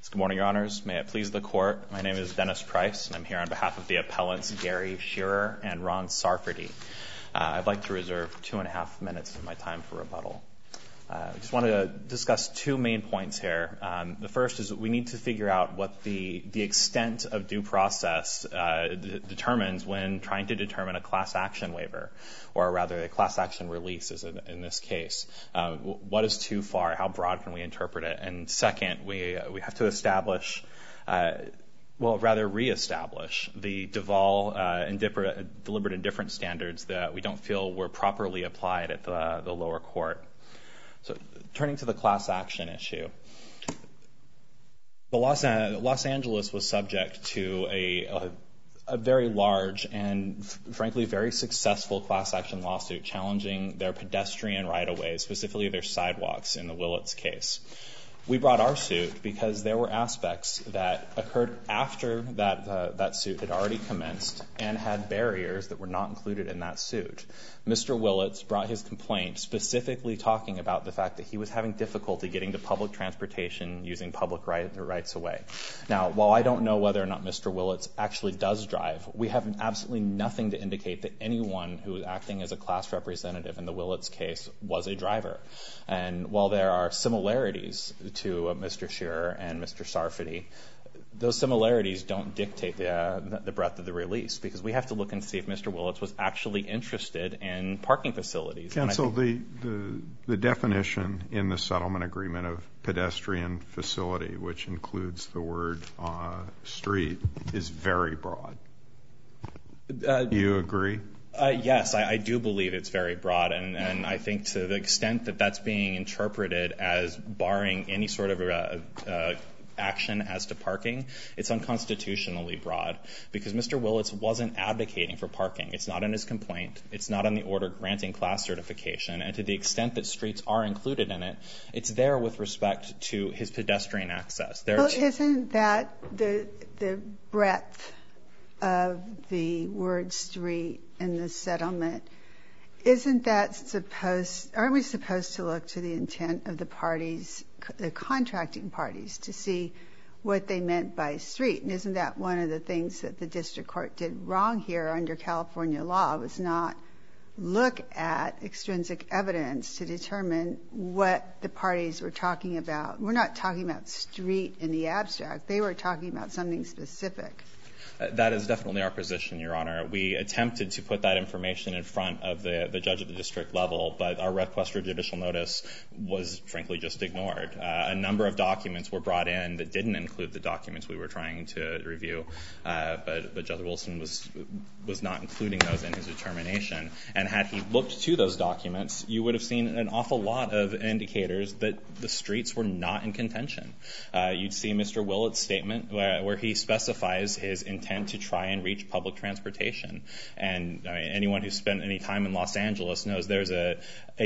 Good morning, Your Honors. May it please the Court, my name is Dennis Price, and I'm here on behalf of the appellants Gary Shearer and Ron Sarfati. I'd like to reserve 2.5 minutes of my time for rebuttal. I just want to discuss two main points here. The first is that we need to figure out what the extent of due process determines when trying to determine a class action waiver, or rather a class action release is in this case. What is too far? How broad can we interpret it? And second, we have to establish reestablish the Duval deliberate indifference standards that we don't feel were properly applied at the lower court. So turning to the class action issue, Los Angeles was subject to a very large and frankly very successful class action lawsuit challenging their pedestrian right-of-ways, specifically their sidewalks in the Willits case. We brought our suit because there were aspects that occurred after that suit had already commenced and had barriers that were not included in that suit. Mr. Willits brought his complaint specifically talking about the fact that he was having difficulty getting to public transportation using public rights-of-way. Now, while I don't know whether or not Mr. Willits actually does drive, we have absolutely nothing to indicate that anyone who was acting as a class representative in the Willits case was a driver. And while there are similarities to Mr. Shearer and Mr. Sarfati, those similarities don't dictate the breadth of the release, because we have to look and see if Mr. Willits was actually interested in parking facilities. Counsel, the definition in the settlement agreement of pedestrian facility, which includes the word street, is very broad. Do you agree? Yes, I do believe it's very broad, and I think to the extent that that's being interpreted as barring any sort of action as to parking, it's unconstitutionally broad, because Mr. Willits wasn't advocating for parking. It's not in his complaint. It's not on the order granting class certification, and to the extent that streets are included in it, it's there with respect to his pedestrian access. Well, isn't that the breadth of the word street in the settlement? Isn't that aren't we supposed to look to the intent of the parties, the contracting parties, to see what they meant by street? And isn't that one of the things that the district court did wrong here under California law, was not look at extrinsic evidence to determine what the parties were talking about? We're not talking about street in the abstract. They were talking about something specific. That is definitely our position, Your Honor. We attempted to put that information in front of the judge at the district level, but our request for judicial notice was frankly just ignored. A number of documents were brought in that didn't include the documents we were trying to review, but Judge Wilson was not including those in his determination. And had he looked to those documents, you would have seen an awful lot of indicators that the streets were not in contention. You'd see Mr. Willits' statement where he specifies his intent to try and reach public transportation. And anyone who's spent any time in Los Angeles knows there's a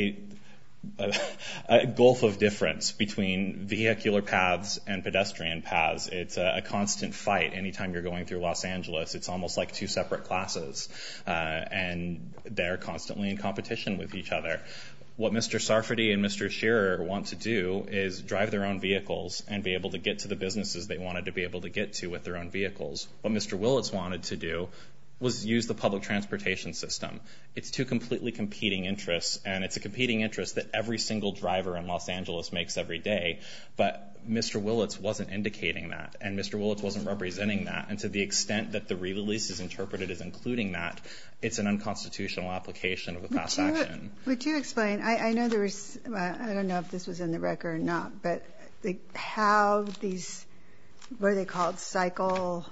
gulf of difference between vehicular paths and pedestrian paths. It's a constant fight anytime you're going through Los Angeles. It's almost like two separate classes, and they're constantly in competition with each other. What Mr. Sarfati and Mr. Shearer want to do is drive their own vehicles and be able to get to the businesses they wanted to be able to get to with their own vehicles. What Mr. Willits wanted to do was use the public transportation system. It's two completely competing interests, and it's a competing interest that every single driver in Los Angeles makes every day. But Mr. Willits wasn't indicating that, and Mr. Willits wasn't representing that. And to the extent that the release is interpreted as including that, it's an unconstitutional application of a class action. Would you explain? I know there was, I don't know if this was in the record or not, but how these, what are they called, cycle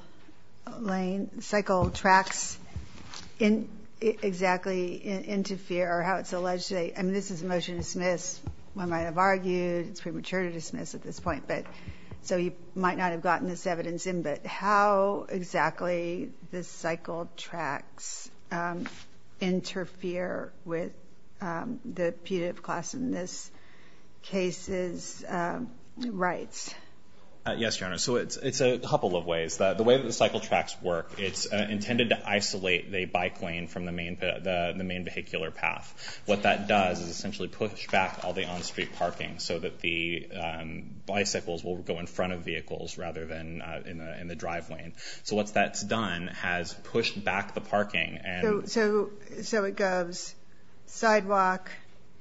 tracks interfere, or how it's alleged I mean, this is a motion to dismiss. One might have argued it's premature to dismiss at this point, but so you might not have gotten this evidence in, but how exactly the cycle tracks interfere with the putative class in this case's rights? Yes, Your Honor. So it's a couple of ways. The way that the cycle tracks work, it's intended to isolate the bike lane from the main vehicular path. What that does is essentially push back all the on-street parking so that the bicycles will go in front of vehicles rather than in the drive lane. So what that's done has pushed back the parking. And so it goes sidewalk,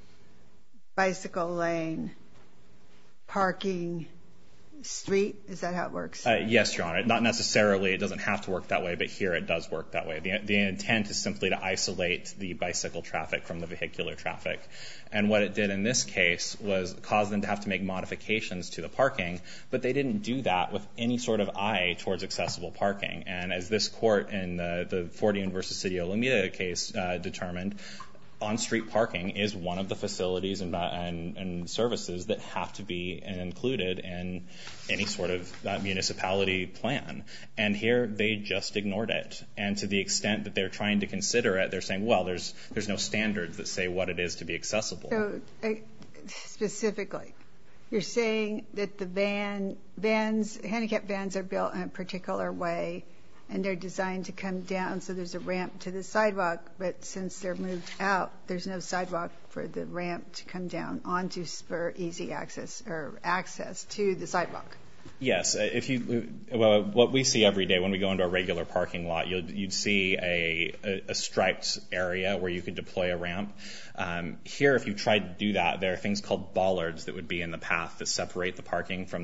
bicycle lane, parking, street. Is that how it works? Yes, Your Honor. Not necessarily. It doesn't have to work that way, but here it does work that way. The intent is simply to isolate the bicycle traffic from the vehicular traffic. And what it did in this case was cause them to have to make modifications to the parking, but they didn't do that with any sort of eye towards accessible parking. And as this court in the Fordian versus City of Alameda case determined, on-street parking is one of the facilities and services that have to be included in any sort of municipality plan. And here they just ignored it. And to the extent that they're trying to consider it, they're saying, well, there's no standards that say what it is to be accessible. So specifically, you're saying that the handicap vans are built in a particular way, and they're designed to come down so there's a ramp to the sidewalk, but since they're moved out, there's no sidewalk for the ramp to come down onto spur easy access or access to the sidewalk. Yes. What we see every day when we go into a regular parking lot, you'd see a striped area where you could deploy a ramp. Here, if you tried to do that, there are things called bollards that would be in the path that separate the parking from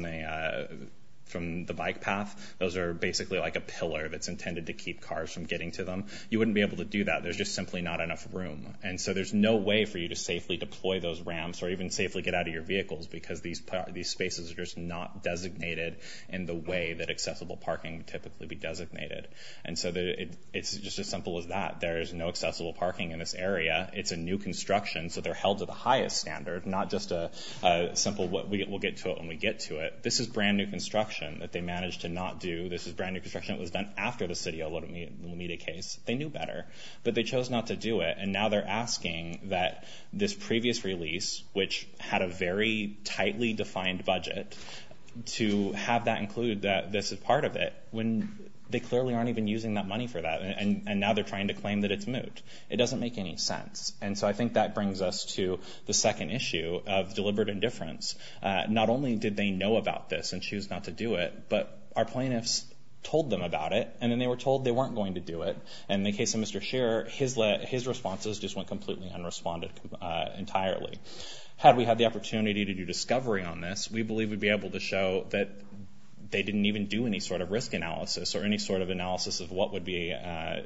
the bike path. Those are basically like a pillar that's intended to keep cars from getting to them. You wouldn't be able to do that. There's just simply not enough room. And so there's no way for you to safely deploy those ramps or even safely get out of your vehicles because these spaces are just not designated in the way that accessible parking would typically be designated. And so it's just as simple as that. There is no accessible parking in this area. It's a new construction, so they're held to the highest standard, not just a simple we'll get to it when we get to it. This is brand new construction that they managed to not do. This is brand new construction that was done after the City of Alameda case. They knew better, but they chose not to do it. And now they're asking that this previous release, which had a very tightly defined budget, to have that include that this is part of it when they clearly aren't even using that money for that. And now they're trying to claim that it's moot. It doesn't make any sense. And so I think that brings us to the second issue of deliberate indifference. Not only did they know about this and choose not to do it, but our plaintiffs told them about it, and then they were told they weren't going to do it. And in the case of Mr. Scherer, his responses just went completely unresponded entirely. Had we had the opportunity to do discovery on this, we believe we'd be able to show that they didn't even do any sort of risk analysis or any sort of analysis of what would be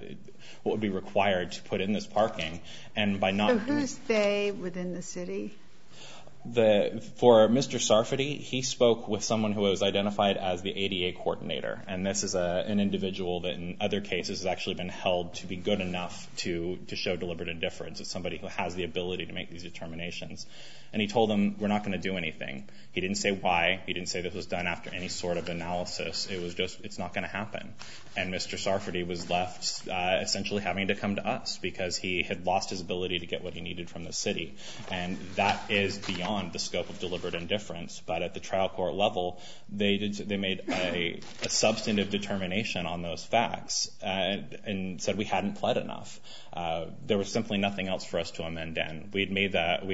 required to put in this parking. And by not so who's they within the city? For Mr. Sarfati, he spoke with someone who was identified as the ADA coordinator, and this is an individual that in other cases has actually been held to be good enough to show deliberate indifference. It's somebody who has the ability to make these determinations. And he told them, we're not going to do anything. He didn't say why. He didn't say this was done after any sort of analysis. It was just, it's not going to happen. And Mr. Sarfati was left essentially having to come to us because he had lost his ability to get what he needed from the city. And that is beyond the scope of deliberate indifference. But at the trial court level, they made a substantive determination on those facts and said we hadn't pled enough. There was simply nothing else for us to amend in. We had made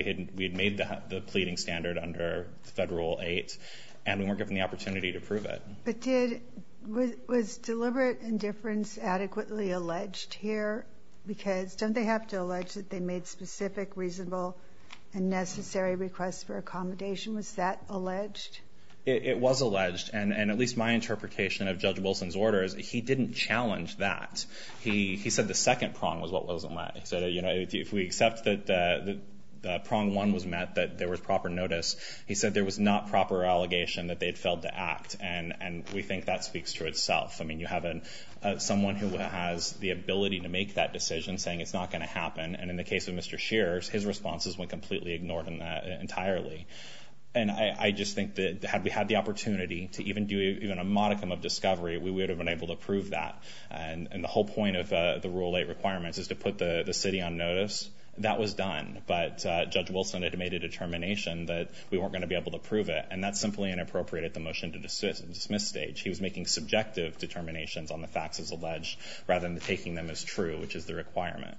the pleading standard under Federal 8, and we weren't given the opportunity to prove it. But was deliberate indifference adequately alleged here? Because don't they have to allege that they made specific, reasonable, and necessary requests for accommodation? Was that alleged? It was alleged, and at least my interpretation of Judge Wilson's orders, he didn't challenge that. He said the second prong was what wasn't met. He said, if we accept that the prong 1 was met, that there was proper notice, he said there was not proper allegation that they'd failed to act, and we think that speaks to itself. I mean, you have someone who has the ability to make that decision saying it's not going to happen, and in the case of Mr. Shears, his responses went completely ignored in that entirely. And I just think that had we had the opportunity to even do even a modicum of discovery, we would have been able to prove that. And the whole point of the Rule 8 requirements is to put the city on notice That was done, but Judge Wilson had made a determination that we weren't going to be able to prove it, and that's simply inappropriate at the motion to dismiss stage. He was making subjective determinations on the facts as alleged rather than taking them as true, which is the requirement.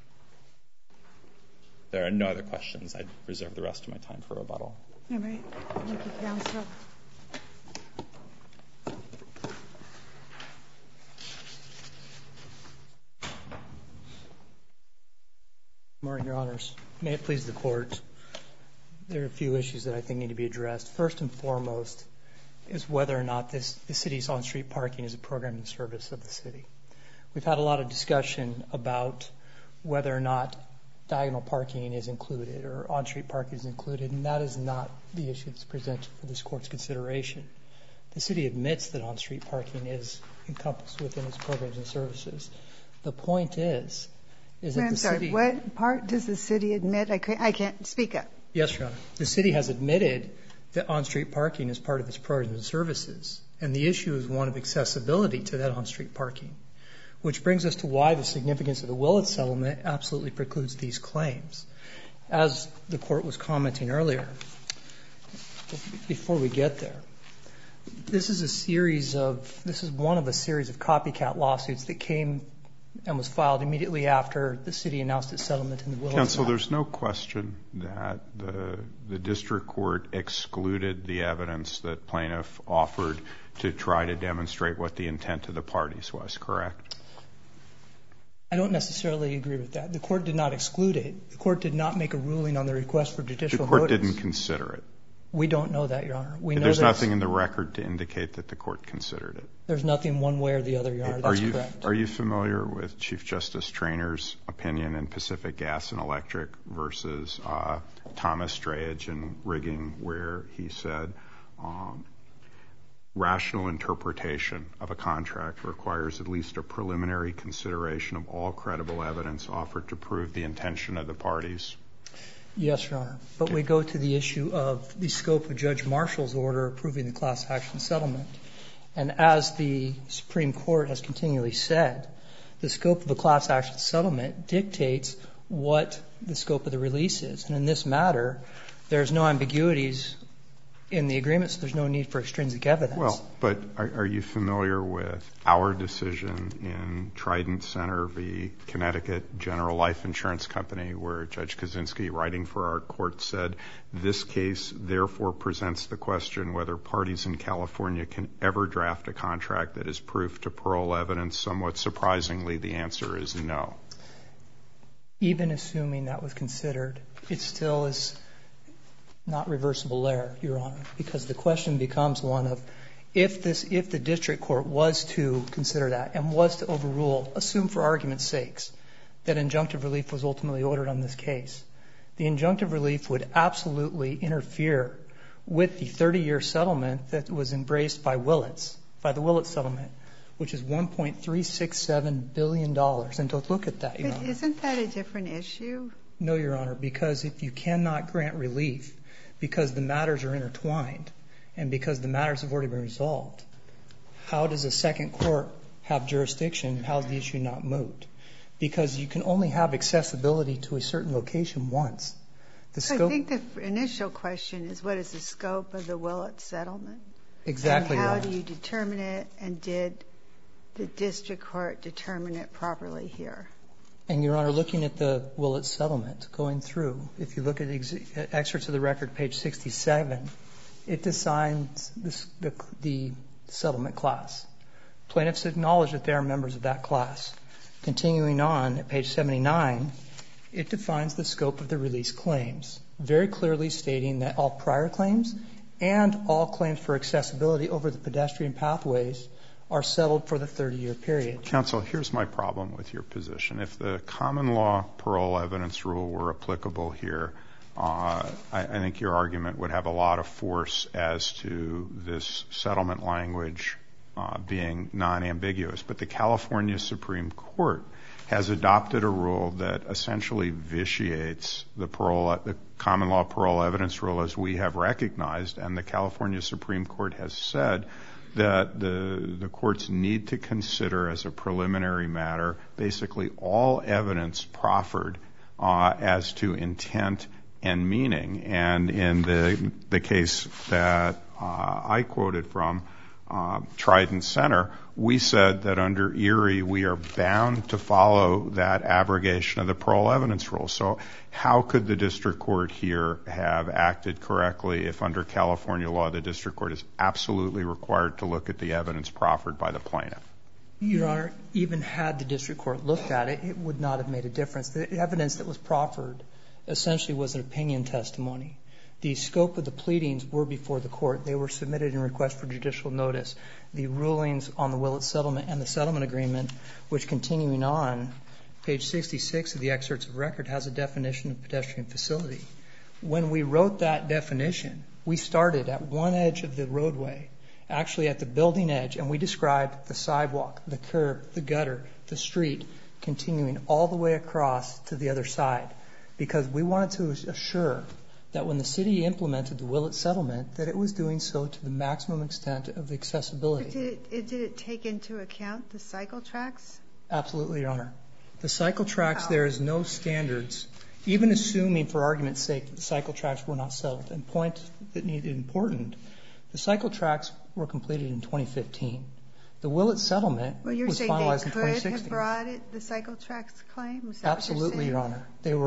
There are no other questions. I'd reserve the rest of my time for rebuttal. All right. Thank you, counsel. Good morning, Your Honors. May it please the Court, there are a few issues that I think need to be addressed. First and foremost is whether or not the city's on-street parking is a program in service of the city. We've had a lot of discussion about whether or not diagonal parking is included or on-street parking is included, and that is not the issue that's presented for this Court's consideration. The city admits that on-street parking is encompassed within its programs and services. The point is that the city... what part does the city admit? I can't speak up. Yes, Your Honor. The city has admitted that on-street parking is part of its programs and services, and the issue is one of accessibility to that on-street parking, which brings us to why the significance of the Willits settlement absolutely precludes these claims. As the Court was commenting earlier, before we get there, this is one of a series of copycat lawsuits that came and was filed immediately after the city announced its settlement in the Willits Counsel, matter. there's no question that the district court excluded the evidence that plaintiff offered to try to demonstrate what the intent of the parties was, correct? I don't necessarily agree with that. The Court did not exclude it. The Court did not make a ruling on the request for judicial notice. The Court didn't consider it. We don't know that, Your Honor. There's nothing in the record to indicate that the Court considered it. There's nothing one way or the other, Your Honor. That's correct. Are you familiar with Chief Justice Trainor's opinion in Pacific Gas and Electric versus Thomas Strayedge and Rigging, where he said rational interpretation of a contract requires at least a preliminary consideration of all credible evidence offered to prove the intention of the parties? Yes, Your Honor. But we go to the issue of the scope of Judge Marshall's order approving the class action settlement. And as the Supreme Court has continually said, the scope of a class action settlement dictates what the scope of the release is. And in this matter, there's no ambiguities in the agreement, so there's no need for extrinsic evidence. Well, but are you familiar with our decision in Trident Center v. Connecticut General Life Insurance Company, where Judge Kaczynski, writing for our court, said, this case therefore presents the question whether parties in California can ever draft a contract that is proof to parole evidence. Somewhat surprisingly, the answer is no. Even assuming that was considered, it still is not reversible error, Your Honor, because the question becomes one of if the district court was to consider that and was to overrule, assume for argument's sakes, that injunctive relief was ultimately ordered on this case, the injunctive relief would absolutely interfere with the 30-year settlement that was embraced by Willits, by the Willits settlement, which is $1.367 billion. And to look at that, Your Honor. But isn't that a different issue? No, Your Honor, because if you cannot grant relief because the matters are intertwined and because the matters have already been resolved, how does a second court have jurisdiction? How is the issue not moot? Because you can only have accessibility to a certain location once. I think the initial question is what is the scope of the Willits settlement? Exactly, Your Honor. And how do you determine it, and did the district court determine it properly here? And, Your Honor, looking at the Willits settlement, going through, if you look at excerpts of the record, page 67, it defines the settlement class. Plaintiffs acknowledge that they are members of that class. Continuing on at page 79, it defines the scope of the release claims, very clearly stating that all prior claims and all claims for accessibility over the pedestrian pathways are settled for the 30-year period. Counsel, here's my problem with your position. If the common law parole evidence rule were applicable here, I think your argument would have a lot of force as to this settlement language being non-ambiguous. But the California Supreme Court has adopted a rule that essentially vitiates the common law parole evidence rule as we have recognized, and the California Supreme Court has said that the courts need to consider as a preliminary matter basically all evidence proffered as to intent and meaning. And in the case that I quoted from, Trident Center, we said that under Erie we are bound to follow that abrogation of the parole evidence rule. So how could the district court here have acted correctly if under California law the district court is absolutely required to look at the evidence proffered by the plaintiff? Your Honor, even had the district court looked at it, it would not have made a difference. The evidence that was proffered essentially was an opinion testimony. The scope of the pleadings were before the court. They were submitted in request for judicial notice. The rulings on the Willits settlement and the settlement agreement, which continuing on, page 66 of the excerpts of record has a definition of pedestrian facility. When we wrote that definition, we started at one edge of the roadway, actually at the building edge, and we described the sidewalk, the curb, the gutter, the street, continuing all the way across to the other side, because we wanted to assure that when the city implemented the Willits settlement, that it was doing so to the maximum extent of accessibility. Did it take into account the cycle tracks? Absolutely, Your Honor. The cycle tracks, there is no standards, even assuming for argument's sake that the cycle tracks were not settled. And point that needed important, the cycle tracks were completed in 2015. The Willits settlement was finalized in 2016. Well, you're saying they could have brought the cycle tracks claim? Is that Absolutely, Your Honor.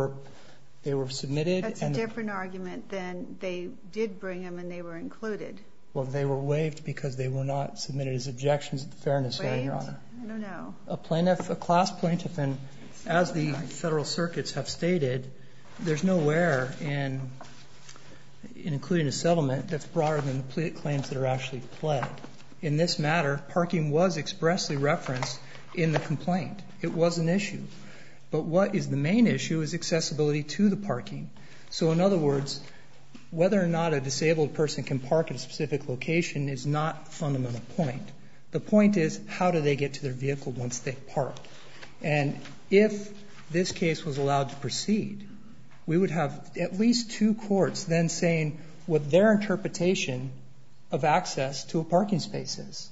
They were submitted. That's a different argument than they did bring them and they were included. Well, they were waived because they were not submitted as objections at the fairness hearing, Your Honor. I don't know. A class plaintiff, and as the federal circuits have stated, there's nowhere in including a settlement that's broader than the claims that are actually pled. In this matter, parking was expressly referenced in the complaint. It was an issue. But what is the main issue is accessibility to the parking. So in other words, whether or not a disabled person can park at a specific location is not the fundamental point. The point is, how do they get to their vehicle once they've parked? And if this case was allowed to proceed, we would have at least two courts then saying what their interpretation of access to a parking space is.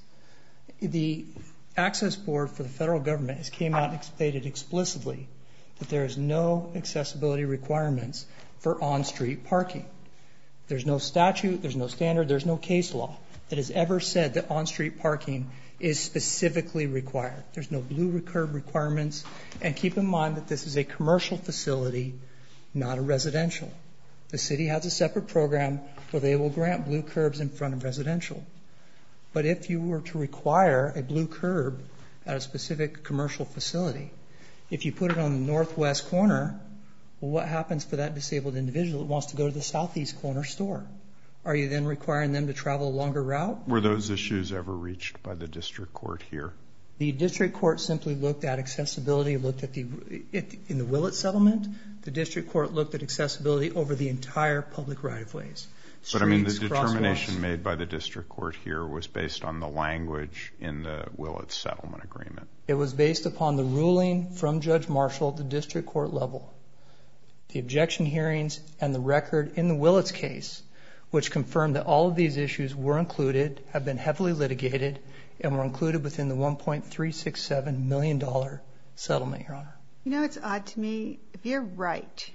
The Access Board for the federal government has came out and stated explicitly that there is no accessibility requirements for on-street parking. There's no statute, there's no standard, there's no case law that has ever said that on-street parking is specifically required. There's no blue curb requirements. And keep in mind that this is a commercial facility, not a residential. The city has a separate program where they will grant blue curbs in front of residential. But if you were to require a blue curb at a specific commercial facility, if you put it on the northwest corner, well, what happens for that disabled individual that wants to go to the southeast corner store? Are you then requiring them to travel a longer route? Were those issues ever reached by the district court here? The district court simply looked at accessibility, looked at in the Willits settlement, the district court looked at accessibility over the entire public right-of-ways. But I mean, the determination made by the district court here was based on the language in the Willits settlement agreement. It was based upon the ruling from Judge Marshall at the district court level, the objection hearings, and the record in the Willits case, which confirmed that all of these issues were included, have been heavily litigated, and were included within the $1.367 million settlement, Your Honor. You know, it's odd to me. If you're right,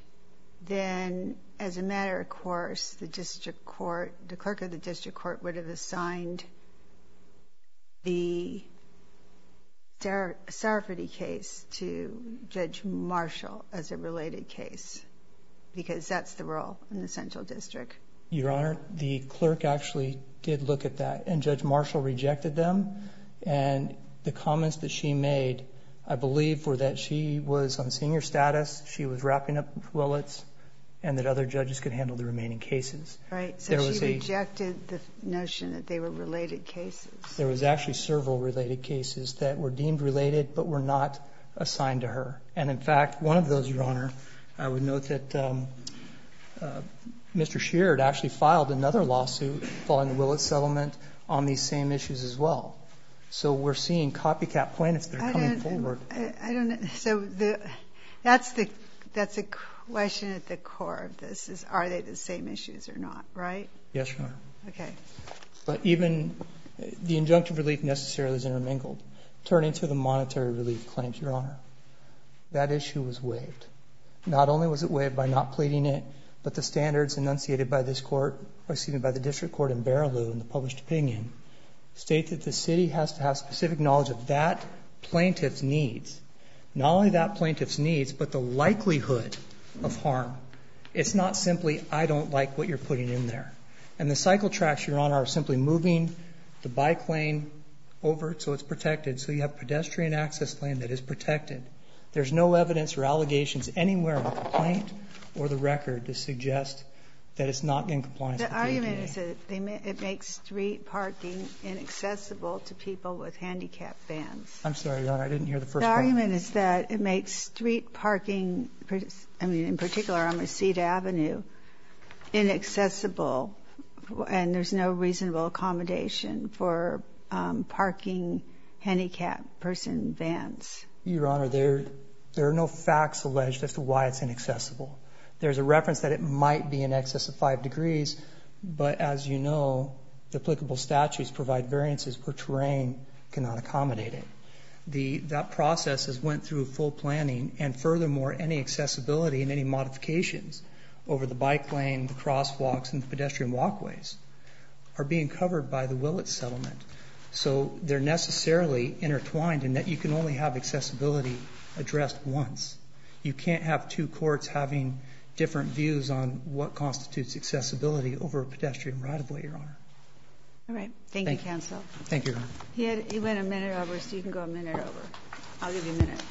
then as a matter of course, the district court, the clerk of the district court would have assigned the Sarfati case to Judge Marshall as a related case, because that's the role in the central district. Your Honor, the clerk actually did look at that, and Judge Marshall rejected them. And the comments that she made, I believe, were that she was on senior status, she was wrapping up Willits, and that other judges could handle the remaining cases. Right, so she rejected the notion that they were related cases. There was actually several related cases that were deemed related but were not assigned to her. And in fact, one of those, Your Honor, I would note that Mr. Sheard actually filed another lawsuit following the Willits settlement on these same issues as well. So we're seeing copycat plaintiffs that are coming forward. I don't know. So that's the question at the core of this, is are they the same issues or not, right? Yes, Your Honor. Okay. But even the injunctive relief necessarily is intermingled. Turning to the monetary relief claims, Your Honor, that issue was waived. Not only was it waived by not pleading it, but the standards enunciated by this court, or excuse me, by the district court in Baraloo in the published opinion, state that the city has to have specific knowledge of that plaintiff's needs. Not only that plaintiff's needs, but the likelihood of harm. It's not simply, I don't like what you're putting in there. And the cycle tracks, Your Honor, are simply moving the bike lane over so it's protected, so you have pedestrian access lane that is protected. There's no evidence or allegations anywhere in the complaint or the record to suggest that it's not in compliance with the ADA. The argument is that it makes street parking inaccessible to people with handicap vans. I'm sorry, Your Honor, I didn't hear the first The part. argument is that it makes street parking, in particular on Mesquite Avenue, inaccessible, and there's no reasonable accommodation for parking handicapped person vans. Your Honor, there are no facts alleged as to why it's inaccessible. There's a reference that it might be in excess of 5 degrees, but as you know, the applicable statutes provide variances where terrain cannot accommodate it. That process has went through full planning, and furthermore, any accessibility and any modifications over the bike lane, the crosswalks, and the pedestrian walkways are being covered by the Willits settlement. So they're necessarily intertwined in that you can only have accessibility addressed once. You can't have two courts having different views on what constitutes accessibility over a pedestrian right-of-way, Your Honor. All right. Thank you, counsel. Thank you, Your Honor. He went a minute over, so you can go a minute over. I'll give you a minute.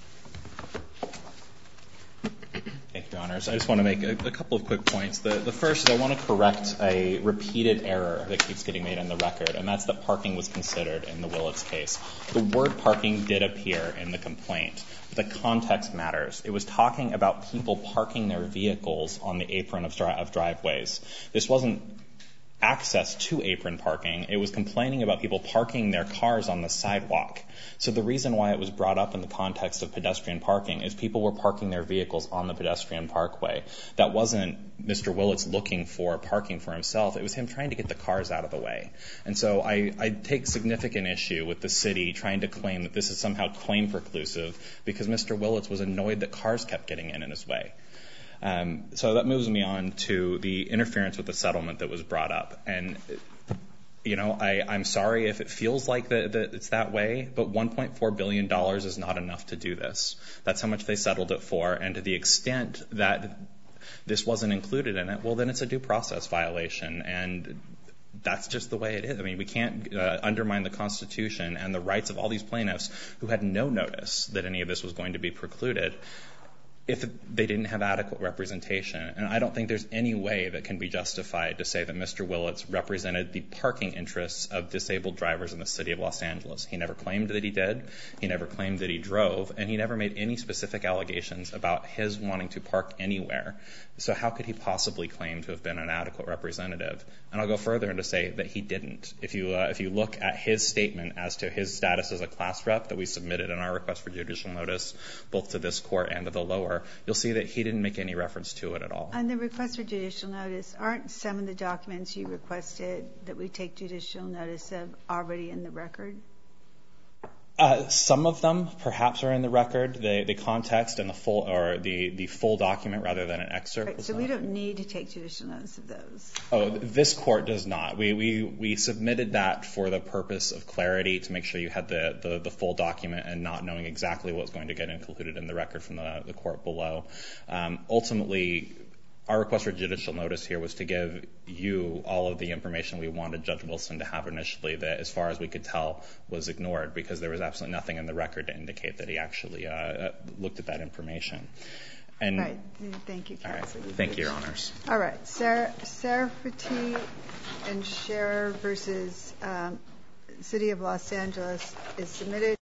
Thank you, Your Honors. I just want to make a couple of quick points. The first is I want to correct a repeated error that keeps getting made in the record, and that's that parking was considered in the Willits case. The word parking did appear in the complaint, but the context matters. It was talking about people parking their vehicles on the apron of driveways. This wasn't access to apron parking. It was complaining about people parking their cars on the sidewalk. So the reason why it was brought up in the context of pedestrian parking is people were parking their vehicles on the pedestrian parkway. That wasn't Mr. Willits looking for parking for himself. It was him trying to get the cars out of the way. And so I take significant issue with the city trying to claim that this is somehow claim preclusive because Mr. Willits was annoyed that cars kept getting in his way. So that moves me on to the interference with the settlement that was brought up. And, you know, I'm sorry if it feels like that it's that way, but $1.4 billion is not enough to do this. That's how much they settled it for. And to the extent that this wasn't included in it, well, then it's a due process violation. And that's just the way it is. I mean, we can't undermine the Constitution and the rights of all these plaintiffs who had no notice that any of this was going to be precluded if they didn't have adequate representation. And I don't think there's any way that can be justified to say that Mr. Willits represented the parking interests of disabled drivers in the city of Los Angeles. He never claimed that he did. He never claimed that he drove. And he never made any specific allegations about his wanting to park anywhere. So how could he possibly claim to have been an adequate representative? And I'll go further and to say that he didn't. If you look at his statement as to his status as a class rep that we submitted in our request for judicial notice, both to this court and to the lower, you'll see that he didn't make any reference to it at all. On the request for judicial notice, aren't some of the documents you requested that we take judicial notice of already in the record? Some of them perhaps are in the record. The context and the full document rather than an excerpt. Right, so we don't need to take judicial notice of those. Oh, this court does not. We submitted that for the purpose of clarity to make sure you had the full document and not knowing exactly what was going to get included in the record from the court below. Ultimately, our request for judicial notice here was to give you all of the information we wanted Judge Wilson to have initially that, as far as we could tell, was ignored because there was absolutely nothing in the record to indicate that he actually looked at that information. And right. Thank you, counsel. All right. Thank you, Your Honors. All right. Serafati and Scherer versus City of Los Angeles is submitted.